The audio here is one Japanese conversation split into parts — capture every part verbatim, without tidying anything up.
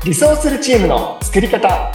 理想するチームの作り方。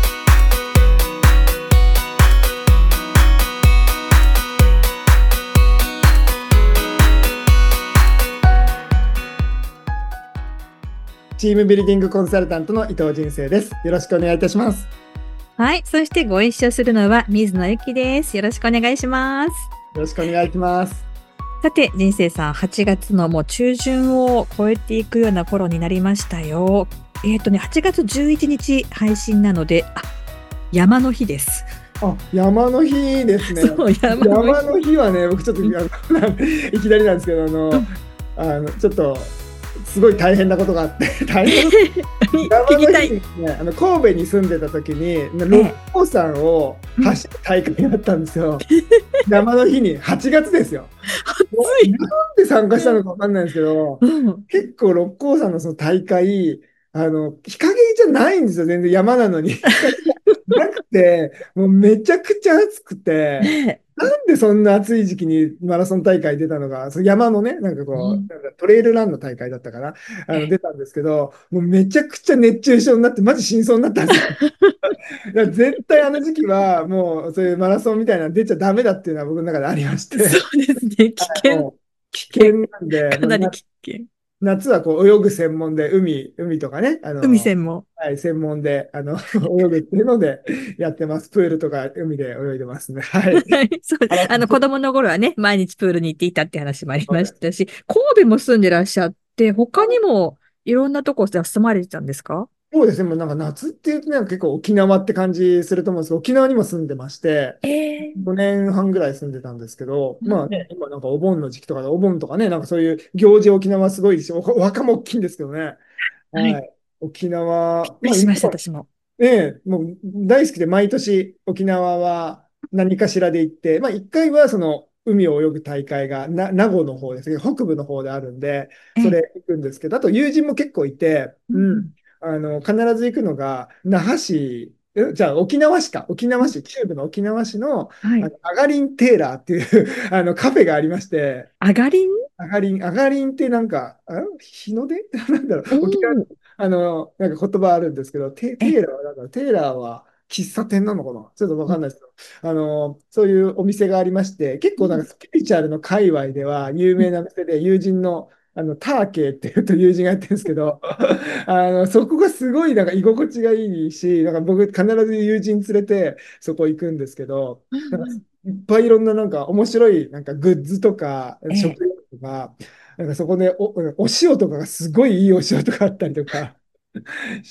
チームビルディングコンサルタントの伊藤人生です。よろしくお願いいたします。 はい。そしてご一緒するのは水野ゆきです。よろしくお願いします。 よろしくお願いします。 さて、人生さん、はちがつのもう中旬を超えていくような頃になりましたよ。えっとね、はちがつじゅういちにち配信なので、あ、山の日です。 あ、山の日ですね。 そう、山の日。 山の日はね、僕ちょっとあのいきなりなんですけど、あの、あのちょっとすごい大変なことがあって大変なこと山の日にですね、あの神戸に住んでた時に六甲山を走る大会があったんですよ。山の日にはちがつですよ。 暑い。 なんで参加したのかわかんないんですけど、 うん、 結構六甲山のその大会、あの日陰じゃないんですよ。全然山なのに。日陰じゃなくて、もうめちゃくちゃ暑くて。 ね、 なんでそんな暑い時期にマラソン大会出たのか、その山のね、なんかうん、 こう、なんかトレイルランの大会だったかな、あの出たんですけど、もうめちゃくちゃ熱中症になって、マジ死にそうになったんですよ。だから絶対あの時期は、もうそういうマラソンみたいなの出ちゃダメだっていうのは僕の中でありまして、 そうですね。危険。 もう危危険。 険なんで、もうなかなり危険。 夏はこう泳ぐ専門で、海、海とかね、あの、 海線も。 はい、専門で、あの、泳ぐっていうのでやってます。プールとか海で泳いでますね。はい。 はい、そう。 あら、 あの、子供の頃はね、毎日プールに行っていたって話もありそうです。 ましたし、神戸も住んでらっしゃって、他にもいろんなとこで住まれてたんですか？ そうですね。もうなんか夏っていうとね、結構沖縄って感じすると思うんですけど、沖縄にも住んでまして、 ええ、 ごねんはんぐらい住んでたんですけど、 うん、 まあね、今なんかお盆の時期とかで、お盆とかね、なんかそういう行事沖縄すごいし、おお墓も大きいんですけどね。 はい。 はい。沖縄、まあ今びっくりしました、私も。 ね、もう大好きで毎年沖縄は何かしらで行って、まあ一回はその海を泳ぐ大会がな名護の方ですね、北部の方であるんで、 ええ、 それ行くんですけど、あと友人も結構いて、うん、 うん、 あの、必ず行くのが那覇市、えじゃあ沖縄市か、沖縄市、中部の沖縄市の、 はい。 あのアガリンテーラーっていうあのカフェがありまして、 あがりん。 アガリン、アガリンってなんか、あ日の出なんだろおう、沖縄、 ー、 あの、なんか言葉あるんですけど、テ、テえ、 ーラーはなんだろう、テーラーは喫茶店なのかなちょっとわうん、 かんないですけど、あの、そういうお店がありまして、結うん、 構なんかスピリチュアルの界隈では有名な店で、友人の、あの、ターケーっていうと友人がやってるんですけど、あの、そこがすごいなんか居心地がいいし、なんか僕必ず友人連れてそこ行くんですけど、 うなんかん、 いっぱいいろんななんか面白いなんかグッズとかええ、 食料とか、なんかそこでお、お塩とかがすごいいいお塩とかあったりとかして、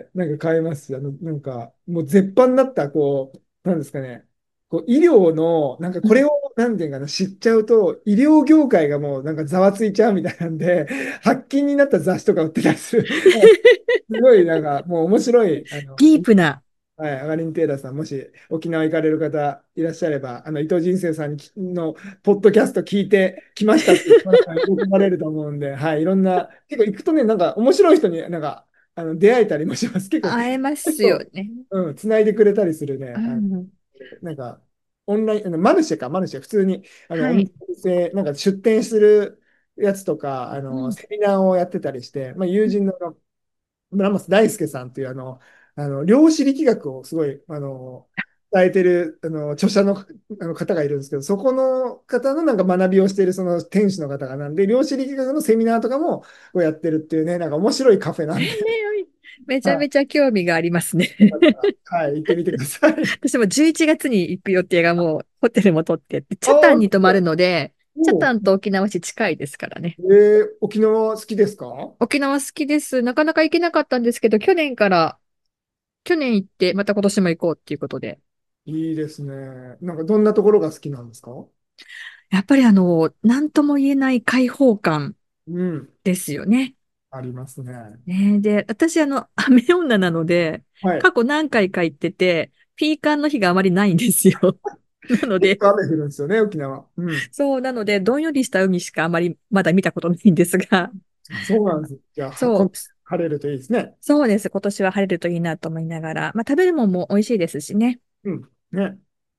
なんか買えますし、あの、なんかもう絶版だった、こう、なんですかね、こう医療の、なんかうん。 これを、なんていうかな、知っちゃうと、医療業界がもうなんかざわついちゃうみたいなんで、発禁になった雑誌とか売ってたりする。すごいなんかもう面白い、あの、 ディープな。 はい、アガリンテーラーさん、もし沖縄行かれる方いらっしゃれば、あの伊藤人生さんにきのポッドキャスト聞いてきましたって言ったら喜ばれると思うんで、はい、いろんな、結構行くとね、なんか面白い人になんかあの出会えたりもします。結構、 会えますよそうね。 うん、つないでくれたりするうね、あのん。 なんか、オンライン、あのマルシェか、マルシェ、普通にあのおはい。 店、なんか出店するやつとか、あのうん。 セミナーをやってたりして、まあ、友人の村松大輔さんというあの、あの量子力学をすごいあの伝えてるあの著者の、あの方がいるんですけど、そこの方のなんか学びをしているその店主の方がなんで、量子力学のセミナーとかもこうやってるっていうね、なんか面白いカフェなんで、 めちゃはい、 めちゃ興味がありますね。 よかったら、はい、行ってみてください。 私もじゅういちがつに行く予定がもうホテルも取ってて、 あチャタンあ、 に泊まるので、チャタおう、 ンと沖縄市近いですからね。 えー、沖縄好きですか？ 沖縄好きです。なかなか行けなかったんですけど、去年から、去年行って、また今年も行こうっていうことで。 いいですね。なんかどんなところが好きなんですか？ やっぱりあの、なんとも言えない開放感うん、 ですよね。 ありますね。 ね、で、私あの、雨女なので、 はい。 過去何回か行ってて、ピーカンの日があまりないんですよ。なので、 結構雨降るんですよね、沖縄。うん。 そう、なので、どんよりした海しかあまりまだ見たことないんですが、 そうなんです。じゃあ、はこそう、 ん晴れるといいですね。 そうです。今年は晴れるといいなと思いながら、まあ食べるもんも美味しいですしね。 うん。ね。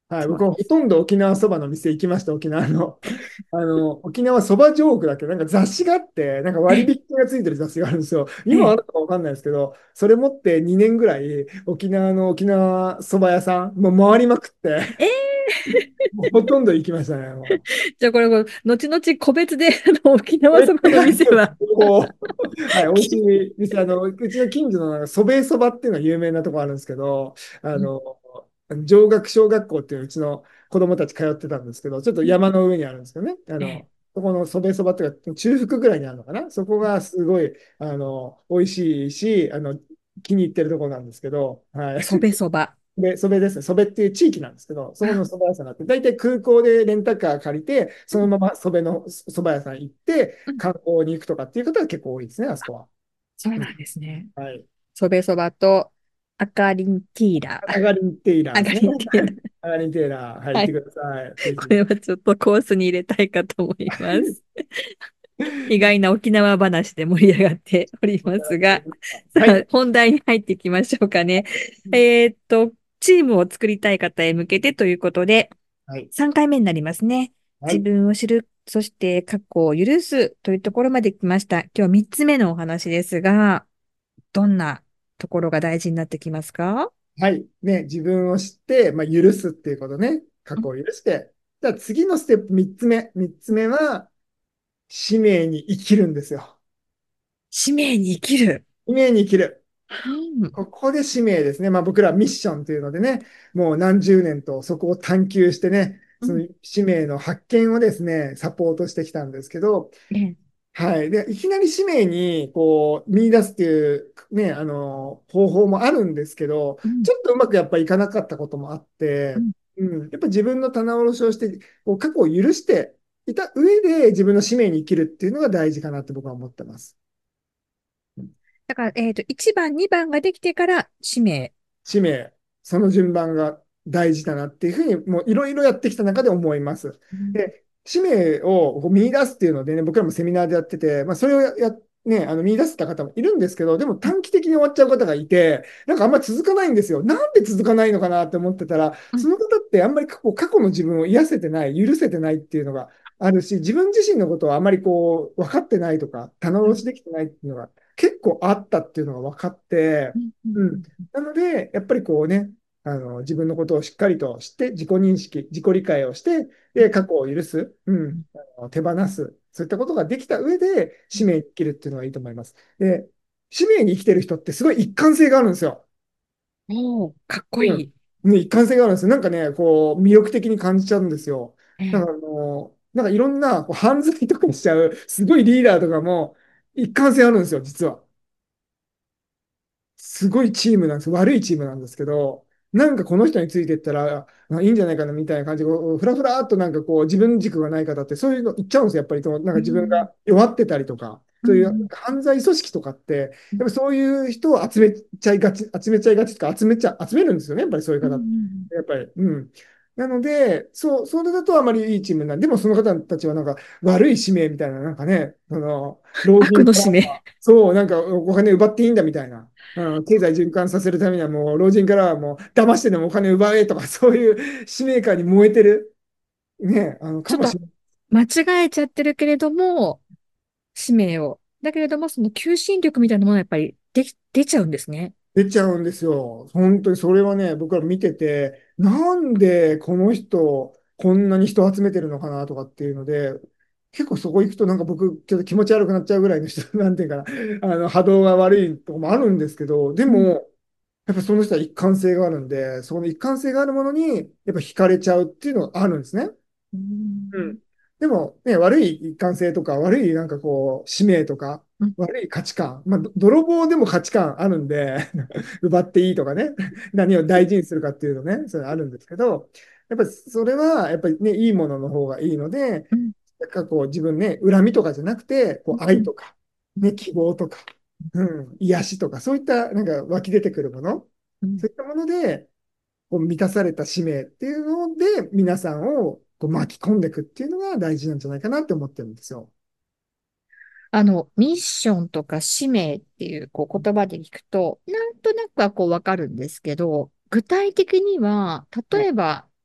はい、僕はほそうです。 とんど沖縄そばの店行きました、沖縄の。あの、沖縄そばジョークだっけ、なんか雑誌があって、なんか割え、 引がついてる雑誌があるんですよ。今あえ、 るかわかんないですけど、それ持ってにねんぐらい沖縄の沖縄そば屋さん、もう回りまくって、 えー、 もうほとんど行きましたね、もじゃあこれ、こう後々個別で、あの、沖う。え、 縄そばの店そうは、 こうはい、美味しきい店、あの、うちの近所のなんかそべいそばっていうのは有名なとこあるんですけど、あうん、 の、上学小学校っていううちの子供たち通ってたんですけど、ちょっとうん、 山の上にあるんですけどね、あえ、 の、そこのそべいそばっていうか、中腹ぐらいにあるのかな、そこがすごい、あの、美味しいし、あの、気に入ってるところなんですけど、はい。 そべそば。 で、そべですね。そべっていう地域なんですけど、そこの蕎麦屋さんがあって、大体空港でレンタカー借りて、そのままそべの蕎麦屋さん行って、 うん、 観光に行くとかっていう方が結構多いですね、あそこは。うん、 そうなんですね。 はい。 そべそばと赤リンティーラー。 アガリンテイラーで赤すね。 リンティーラアガリンテイラー、はい、 ー。はい。 行ってください。ぜひ。 これはちょっとコースに入れたいかと思います。意外な沖縄話で盛り上がっておりますが、さあ、 はい。 本題に入っていきましょうかね。えーっと、チームを作りたい方へ向けてということで、 はい。 さんかいめになりますね。自はい。 分を知る、そして過去を許すというところまで来ました。今日はみっつめのお話ですが、どんなところが大事になってきますか？ はい。ね、自分を知って、まあ、許すっていうことね。過うん、 去を許して。じゃあ次のステップみっつめ。みっつめは、使命に生きるんですよ。 使命に生きる。 使命に生きる。 うん、 ここで使命ですね。まあ僕らミッションというのでね、もう何十年とそこを探求してね、 うん、 その使命の発見をですね、サポートしてきたんですけど、 ええ、 はい。で、いきなり使命にこう見出すっていうね、あの、方法もあるんですけど、 うん、 ちょっとうまくやっぱいかなかったこともあって、 うん。 うん、やっぱ自分の棚卸しをして、こう過去を許していた上で自分の使命に生きるっていうのが大事かなって僕は思ってます。 だから、えっと、いちばん、にばんができてから使命。 使命、その順番が大事だなっていうふうに、もういろいろやってきた中で思います。 うん、 で、使命をこう見出すっていうのでね、僕らもセミナーでやってて、まあ、それをや、やね、あの見出した方もいるんですけど、でも短期的に終わっちゃう方がいて、なんかあんまり続かないんですよ。なんで続かないのかなって思ってたら、 うん、 その方ってあんまり過去、過去の自分を癒せてない、許せてないっていうのがあるし、自分自身のことをあまりこう分かってないとか、棚うん、 卸しできてないっていうのが結構あったっていうのが分かって、 うん、うん、 うん。なので、やっぱりこうね、あの、自分のことをしっかりと知って、自己認識、自己理解をして、で、過去を許す、うん、あの手放す、そういったことができた上で、使命に生きるっていうのがいいと思います。で、使命に生きてる人ってすごい一貫性があるんですよ。 おー、かっこいうん。 い。 ね、一貫性があるんですよ。なんかね、こう、魅力的に感じちゃうんですよ。 ええ、 だからあの、なんかいろんなこう犯罪とかしちゃう、すごいリーダーとかも一貫性あるんですよ、実は。すごいチームなんです。悪いチームなんですけど、なんかこの人についていったら、あ、いいんじゃないかなみたいな感じで、こうふらふらっとなんかこう自分軸がない方ってそういうの言っちゃうんですよ。やっぱりそのなんか自分うん、 が弱ってたりとか、そういううん、 犯罪組織とかって、やっうん、 ぱりそういう人を集めちゃいがち、集めちゃいがちとか集めちゃ、集めるんですよね。やっぱりそういううん、 方。 うん、 やっぱり。うん。なので、そう、それだとあまりいいチームなんで、でもその方たちはなんか悪い使命みたいな、なんかね、その、老悪人からの使命。 そう、なんかお金奪っていいんだみたいな。うん、経済循環させるためにはもう老人からはもう騙してでもお金奪えとかそういう使命感に燃えてる、ね、あの、かちょっともしれない。 間違えちゃってるけれども、使命を。だけれども、その求心力みたいなものはやっぱりでき、出ちゃうんですね。 出ちゃうんですよ。本当にそれはね、僕は見てて、なんでこの人、こんなに人を集めてるのかなとかっていうので、結構そこ行くとなんか僕、ちょっと気持ち悪くなっちゃうぐらいの人、なんていうかな、あの波動が悪いとこもあるんですけど、でうん、 も、やっぱその人は一貫性があるんで、その一貫性があるものに、やっぱ惹かれちゃうっていうのがあるんですね。 ううん。 ん、 でも、ね、悪い一貫性とか、悪いなんかこう、使命とか、 うん、 悪い価値観、まあ、ど泥棒でも価値観あるんで、奪っていいとかね、何を大事にするかっていうのね、それあるんですけど、やっぱりそれは、やっぱりね、いいものの方がいいので、 うん、 なんかこう、自分ね、恨みとかじゃなくて、こう、 うん、 愛とか、ね、希望とか、うん、癒しとか、そういったなんか湧き出てくるもの、 うん。 そういったもので、こう満たされた使命っていうので、皆さんをこう巻き込んでいくっていうのが大事なんじゃないかなって思ってるんですよ。 あの、ミッションとか使命っていうこう言葉で聞くと、なんとなくはこうわかるんですけど、具体的には、 はい。 例えば、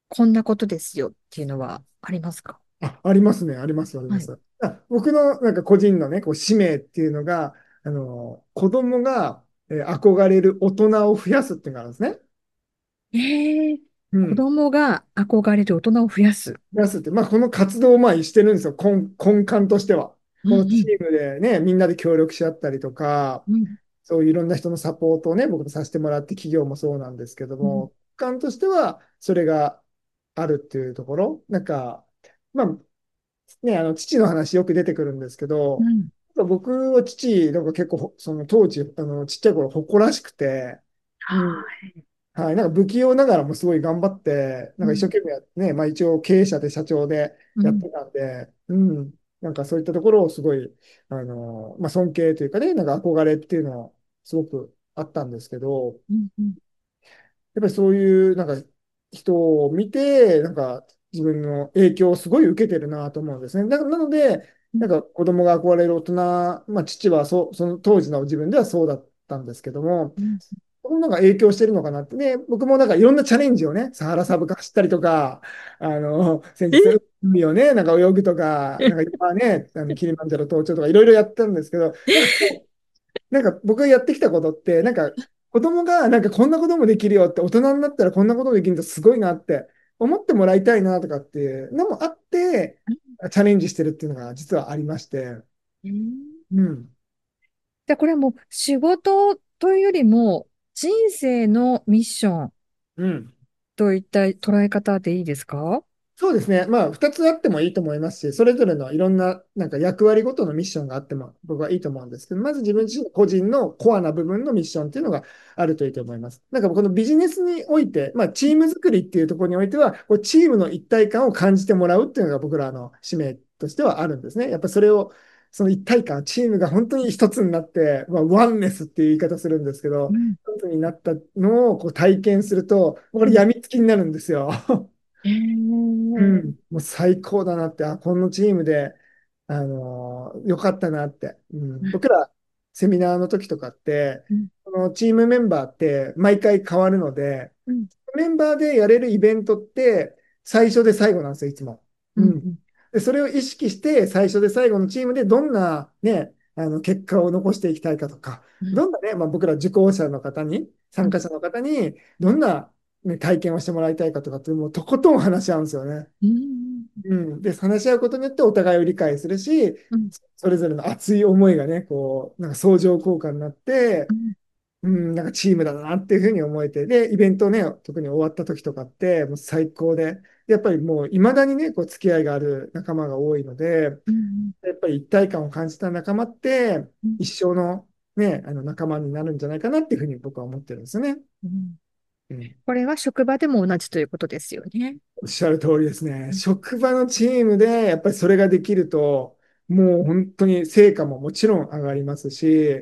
こんなことですよっていうのはありますか？ あ、ありますね、あります、ありはい。 ます。あ、僕のなんか個人のね、こう使命っていうのが、あの、子供が、えー憧れる大人を増やすっていうのがあるんですね。 ええ、子うん。 供が憧れる大人を増やす。 増やすって、まあ、この活動をまあしてるんですよ、根、根幹としては。このチうんームでね、みんなで協力し合ったりとか、 うん。 そういういろんな人のサポートをね、僕もさせてもらって、企業もそうなんですけどうん。 も、根幹としては、それがあるっていうところ、なんか、まあ、ね、あの父の話よく出てくるんですけど、 うん。 僕は父、なんか結構、その当時、あのちっちゃい頃、誇らしくて、うん、 はい。 はい、なんか不器用ながらもすごい頑張って、なんか一生うん。 懸命やってね、まあ一応経営者で社長でうん。 やってたんで、うん、なんかそういったところをすごい、あの、まあ尊敬というかね、なんか憧れっていうのはすごくあったんですけど、 うん。うん。 やっぱりそういうなんか人を見て、なんか自分の影響をすごい受けてるなと思うんですね。だからなので、なんか子供が憧れる大人、まあ父はそう、その当時の自分ではそうだったんですけども、 うん。 このなんか影響してるのかなってね、僕もなんかいろんなチャレンジをね、サハラ砂漠走ったりとか、あの、先え日、海をね、なんか泳ぐとか、なんか今ね、あのキリマンジャロ登頂とかいろいろやったんですけど、なんかこう、なんか僕がやってきたことって、なんか子供がなんかこんなこともできるよって、大人になったらこんなことできるとすごいなって思ってもらいたいなとかっていうのもあって、チャレンジしてるっていうのが実はありまして、 うん。 うん。 で、これはもう仕事というよりも人生のミッションうん。 といった捉え方でいいですか？ そうですね。まあ、ふたつあってもいいと思いますし、それぞれのいろんな、なんか役割ごとのミッションがあっても僕はいいと思うんですけど、まず自分自身の個人のコアな部分のミッションっていうのがあるといいと思います。なんかこのビジネスにおいて、まあ、チーム作りっていうところにおいては、こうチームの一体感を感じてもらうっていうのが僕らの使命としてはあるんですね。やっぱそれを、その一体感、チームが本当に一つになって、まあ、ワンネスっていう言い方するんですけど、 うん。 一つになったのをこう体験すると、これうん。 病みつきになるんですよ。 えー、 うん、もう最高だなって、あ、このチームで、あのーよかったなって、うん、 うん。 僕らセミナーの時とかって、 うん。 このチームメンバーって毎回変わるので、 うん。 メンバーでやれるイベントって最初で最後なんですよ、いつも。 うん。 うん。で、それを意識して最初で最後のチームでどんなね、あの結果を残していきたいかとか、 うん。 どんなね、まあ、僕ら受講者の方に、 うん。 参加者の方にどんな、ね、体験をしてもらいたいかとかって、もうとことん話し合うんですよね。 うん。 うん、で、話し合うことによってお互いを理解するし、 うん。 それぞれの熱い思いがね、こう、なんか相乗効果になって、 うん。 うん、なんかチームだなっていうふうに思えて、で、イベントね、特に終わった時とかって、もう最高で、やっぱりもう、いまだにね、こう、付き合いがある仲間が多いので、 うん。 やっぱり一体感を感じた仲間って、 うん。 一生のね、あの仲間になるんじゃないかなっていうふうに僕は思ってるんですよね。 うん。 うん、 これは職場でも同じということですよね。 おっしゃる通りですね。 うん。 職場のチームでやっぱりそれができると、もう本当に成果ももちろん上がりますし、 うん。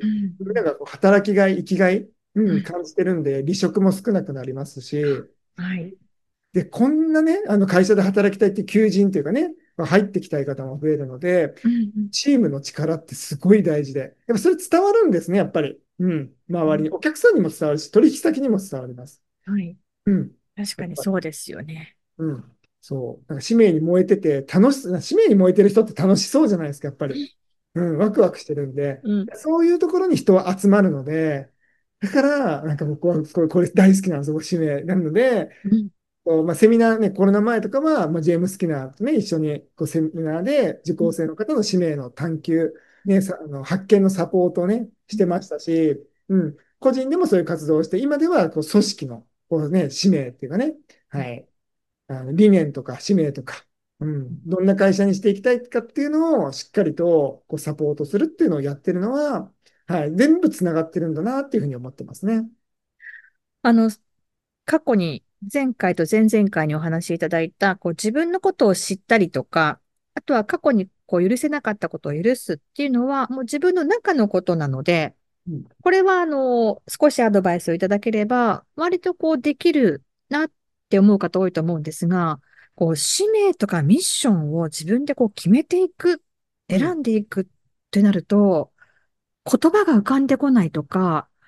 なんかこう働きがい、生きがい、うん、 はい。 感じてるんで、離職も少なくなりますし、 はい。 で、こんなね、あの会社で働きたいっていう求人というかね、入ってきたい方も増えるので、 うん。 チームの力ってすごい大事で、やっぱそれ伝わるんですね、やっぱり。うん、 うん。 周りに。お客さんにも伝わるし、取引先にも伝わります。 はい。 うん。 確かにやっぱそうですよね。 うん。そう。なんか使命に燃えてて、楽し、使命に燃えてる人って楽しそうじゃないですか、やっぱり。うん、ワクワクしてるんで、 うん。 そういうところに人は集まるので、だから、なんか僕はこれ、これ大好きなんですよ、使命なので、 うん。 こうまあ、セミナーね、コロナ前とかは、まあ、ジェームス・スキナーとね、一緒にこうセミナーで受うん。 講生の方の使命の探求、ね、さあの発見のサポートをね、してましたし、うん、個人でもそういう活動をして、今ではこう組織のこう、ね、使命っていうかね、はい、あの理念とか使命とか、うん、どんな会社にしていきたいかっていうのをしっかりとこうサポートするっていうのをやってるのは、はい、全部つながってるんだなっていうふうに思ってますね。 あの、過去に前回と前々回にお話しいただいた、こう自分のことを知ったりとか、あとは過去にこう許せなかったことを許すっていうのは、もう自分の中のことなので、 うん、 これはあの、少しアドバイスをいただければ、割とこうできるなって思う方多いと思うんですが、こう使命とかミッションを自分でこう決めていく、 うん、 選んでいくってなると、言葉が浮かんでこないとか、こう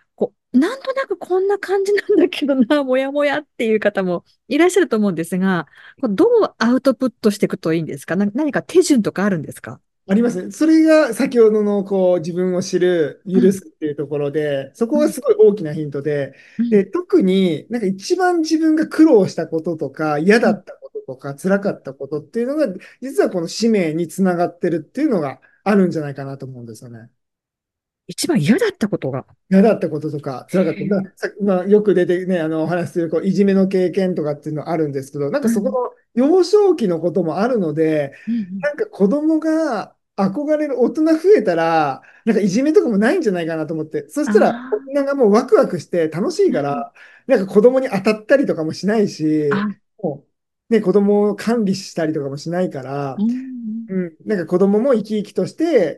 なんとなくこんな感じなんだけどな、もやもやっていう方もいらっしゃると思うんですが、これどうアウトプットしていくといいんですか？な、何か手順とかあるんですか？ ありますね。それが先ほどのこう自分を知る、 うん、 許すっていうところで、そこがうん、 すごい大きなヒントで、 うん、 で、特になんか一番自分が苦労したこととか、嫌うん。 だったこととか、辛かったことっていうのが、実はこの使命につながってるっていうのがあるんじゃないかなと思うんですよね。 一番嫌だったことが。 嫌だったこととか、辛かった。ださまあ、よく出てね、あの、お話しする、こう、いじめの経験とかっていうのはあるんですけど、なんかそこうん、 の幼少期のこともあるので、 うん、 なんか子供が憧れる大人増えたら、なんかいじめとかもないんじゃないかなと思って、そあしたら大あ、 人がもうワクワクして楽しいうん、 から、なんか子供に当たったりとかもしないし、 あ、 もう、ね、子供を管理したりとかもしないかうら、 ん、 うん、なんか子供も生き生きとして、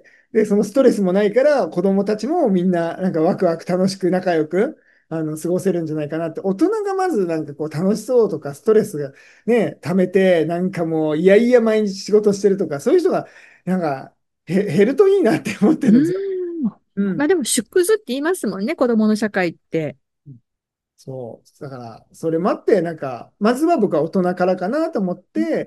で、そのストレスもないから、子供たちもみんな、なんかワクワク楽しく仲良く、あの、過ごせるんじゃないかなって、大人がまずなんかこう楽しそうとか、ストレスがね、溜めて、なんかもう、いやいや毎日仕事してるとか、そういう人が、なんか、へ減るといいなって思ってるんですよ。 うん。 うん。 まあでも、縮図って言いますもんね、子供の社会って。 そう。だから、それもあって、なんか、まずは僕は大人からかなと思って、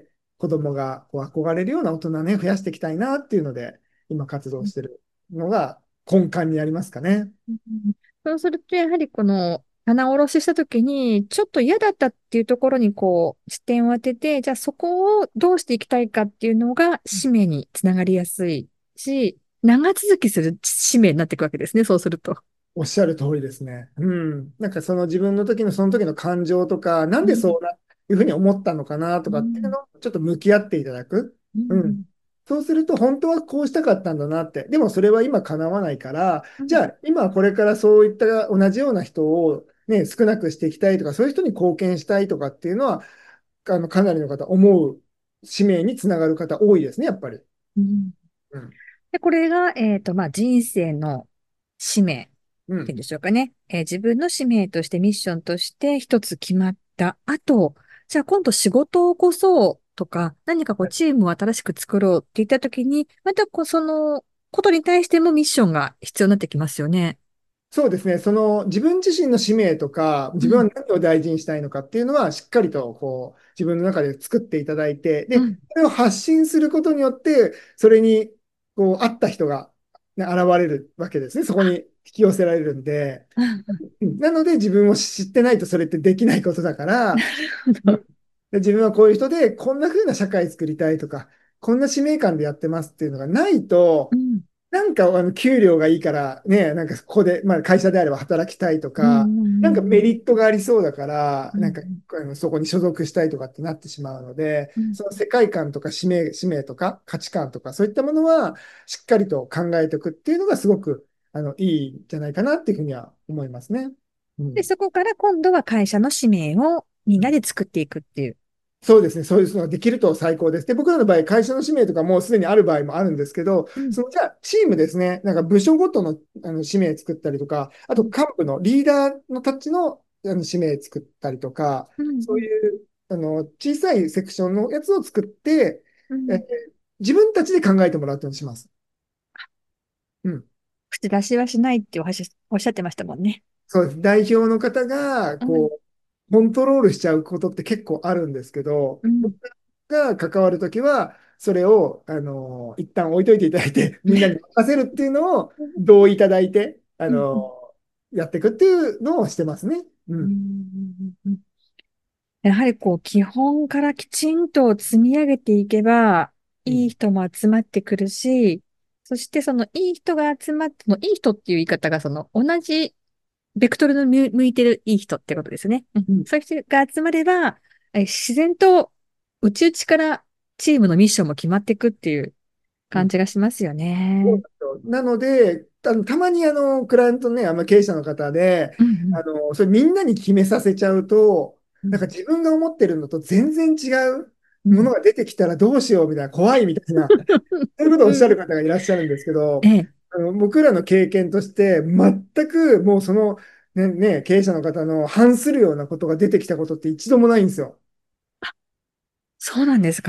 子供がこう憧れるような大人ね、増やしていきたいなっていうので、今活動してるのが根幹にありますかね。 うん。そうすると、やはりこの、棚卸ししたときに、ちょっと嫌だったっていうところに、こう、視点を当てて、じゃあそこをどうしていきたいかっていうのが、使命につながりやすいし、長続きする使命になっていくわけですね、そうすると。 おっしゃる通りですね。うん。なんかその自分の時のその時の感情とか、なんうん、 でそうな、いうふうに思ったのかなとかっていううん、 のをちょっと向き合っていただく。 ううん。 ん、 そうすると本当はこうしたかったんだなって。でもそれは今叶わないから、 うん、 じゃあ今これからそういった同じような人をね、少なくしていきたいとか、そういう人に貢献したいとかっていうのは、あの、かなりの方思う使命につながる方多いですね、やっぱり。 うん。 うん。 で、これが、えっと、まあ、人生の使命っていうんうん。 でしょうかね。えー自分の使命としてミッションとして一つ決まった後、じゃあ今度仕事を起こそうとか、何かこうチームを新しく作ろうって言った時に、またこうそのことに対してもミッションが必要になってきますよね。 そうですね。その自分自身の使命とか、自分はうん、 何を大事にしたいのかっていうのは、しっかりとこう自分の中で作っていただいて、で、 うん、 それを発信することによって、それにこう合った人が、ね、現れるわけですね。そこに引き寄せられるんで。 うん。 うんなので、自分を知ってないとそれってできないことだかなら、うんるほど。 で自分はこういう人で、こんな風な社会作りたいとか、こんな使命感でやってますっていうのがないと、 うん、 なんかあの給料がいいからね、なんかここで、まあ、会社であれば働きたいとうん、 か、 うん、 なんかメうん、 リットがありそうだから、 うん、 なんかあのそこに所属したいとかってなってしまうので、 うん。 その世界観とか使命、使命とか価値観とかそういったものはしっかりと考えておくっていうのがすごくあのいいんじゃないかなっていうふうには思いますね。うで、 ん。 そこから今度は会社の使命をみんなで作っていくっていう。 そうですね。そういうのができると最高です。で、僕らの場合、会社の使命とかもうすでにある場合もあるんですけど、 うん、 そのじゃあ、チームですね。なんか部署ごとの、あの使命作ったりとか、あとうん、 幹部のリーダーのたちの、あの使命作ったりとか、 うん、 そういうあの小さいセクションのやつを作って、えうん。 自分たちで考えてもらうというにします。うん。 口出しはしないっておはしおっしゃってましたもんね。 そうです。代表の方が、 うん、 こう、コントロールしちゃうことって結構あるんですけど、 うん。 僕が関わるときは、それを、あの、一旦置いといていただいて、みんなに任せるっていうのを同意いただいて、あうん、うん、 の、やっていくっていうのをしてますね。ううん。 ん。うん。やはりこう、基本からきちんと積み上げていけば、 うん。 いい人も集まってくるし、そしてそのいい人が集まって、そのいい人っていう言い方がその同じベクトルの向向いてるいい人ってことですね。うん。 うん。 そういう人が集まれば、え自然と内々からチームのミッションも決まっていくっていううん感じがしますよそうなんね。 ですよなので、あの、たまにあの、クライアントね、あんま経営者の方で、 うん、 あの、それみんなに決めさせちゃうと、 うん、 なんか自分が思ってるのと全然違ううん。 ものが出てきたらどうしようみたいな、怖いみたいな、そういうことをおっしゃる方がいらっしゃるんですけど、 ええ。 あの、僕らの経験として、全くもうその、ね、ね、経営者の方の反するようなことが出てきたことって一度もないんですよ。 そうなんですか。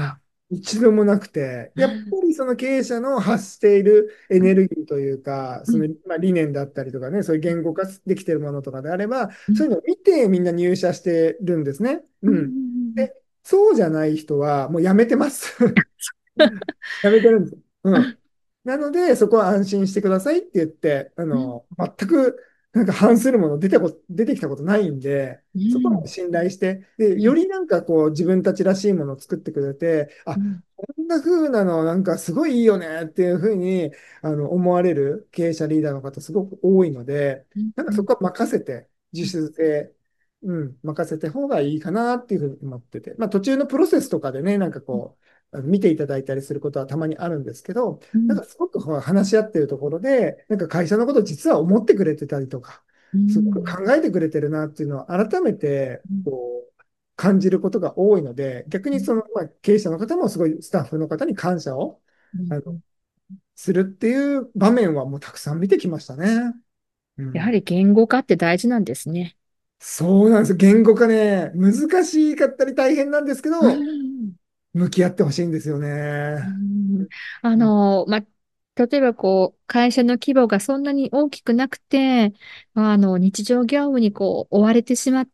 一度もなくて、やっぱりその経営者の発しているエネルギーというか、 うん、 その、まあ、理念だったりとかね、そういう言語化できているものとかであれば、 うん、 そういうのを見てみんな入社してるんですね。 うん、ううん。 ん、 で、そうじゃない人はもう辞めてます。やめてるんですよ。うん。なので、そこは安心してくださいって言って、あうん、 の、全くなんか反するもの出てこ、出てきたことないんで、 うそこはん、 信頼して、で、 うん、 よりなんかこう自分たちらしいものを作ってくれて、あ、 うん、 こんな風なのなんかすごいいいよねっていう風にあの思われる経営者リーダーの方すごく多いので、 うん、 なんかうん、 そこは任せて、自主性、うん、任せた方がいいかなっていうふうに思ってて、まあ途中のプロセスとかでね、なんかこう、あの見ていただいたりすることはたまにあるんですけど、 うん、 なんかすごくこう話し合ってるところで、なんか会社のことを実は思ってくれてたりとか、 うすごくん、 考えてくれてるなっていうのを改めてうん、 こう感じることが多いので、逆にその、まあ、経営者の方もすごいスタッフの方に感謝をうん、 あのうん。 するっていう場面はもうたくさん見てきましたね。うん、 やはり言語化って大事なんですね。 そうなんですよ。言語化ね、難しかったり大変なんですけうど、 ん、 向き合ってほしいんですようね。 ん、あうん、 の、ま、例えばこう、会社の規模がそんなに大きくなくて、あの、日常業務にこう、追われてしまって、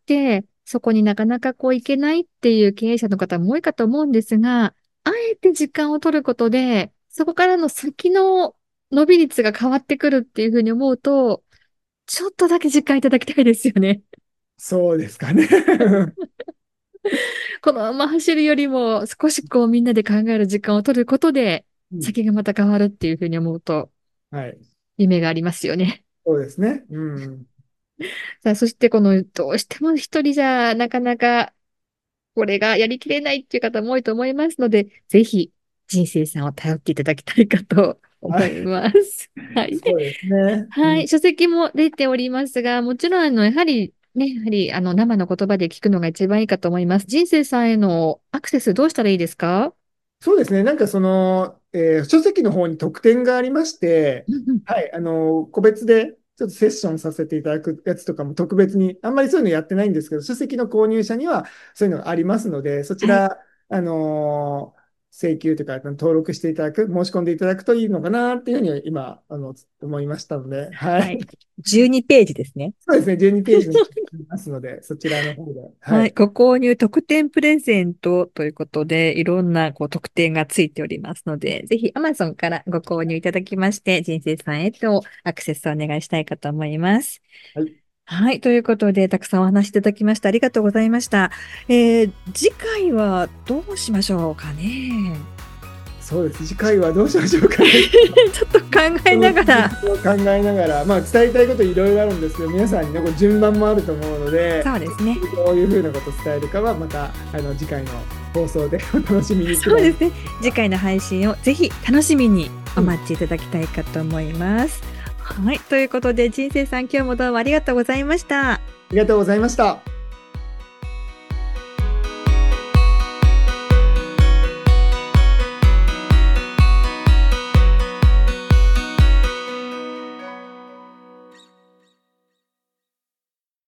そこになかなかこう、いけないっていう経営者の方も多いかと思うんですが、あえて時間を取ることで、そこからの先の伸び率が変わってくるっていうふうに思うと、ちょっとだけ時間いただきたいですよね。 そうですかね。 このまま走るよりも、少しこう、みんなで考える時間を取ることで、 うん、 先がまた変わるっていうふうに思うと、 はい。 夢がありますよね。 そうですね。うん。 さあ、そしてこの、どうしても一人じゃなかなかこれがやりきれないっていう方も多いと思いますので、ぜひ人生さんを頼っていただきたいかと思いはい。 ます。はい。 そうですね。うはい。 ん。 書籍も出ておりますが、もちろん、あの、やはり、ね、やはり、あの、生の言葉で聞くのが一番いいかと思います。人生さんへのアクセスどうしたらいいですか？ そうですね。なんかその、えー書籍の方に特典がありまして、 うんうん。 はい、あの、個別でちょっとセッションさせていただくやつとかも特別に、あんまりそういうのやってないんですけど、書籍の購入者にはそういうのがありますので、そちはい。 ら、あの請求というか、登録していただく、申し込んでいただくといいのかなっていうふうには今、あの、思いましたので、はい。 はい。じゅうにページですね。 そうですね。じゅうにページになりますので、そちらの方で、ははい。 い。 ご購入特典プレゼントということで、いろんなこう特典がついておりますので、ぜひ Amazon からご購入いただきまして、人生さんへとアクセスをお願いしたいかと思います。 はい。 はい。ということで、たくさんお話しいただきまして、ありがとうございました。えー次回はどうしましょうかね。 そうです。次回はどうしましょうかね。 ちょっと考えそのながら、 続きを考えながら、まあ、伝えたいこといろいろあるんですけど、皆さんにね、これ順番もあると思うので、 そうですね。 どういうふうなことを伝えるかは、またあの次回の放送でお楽しみにください。 そうですね。次回の配信をぜひ楽しみにお待ちいただきたいかと思います。はい。ということで、人生さん、今日もどうもありがとうございました。 ありがとうございました。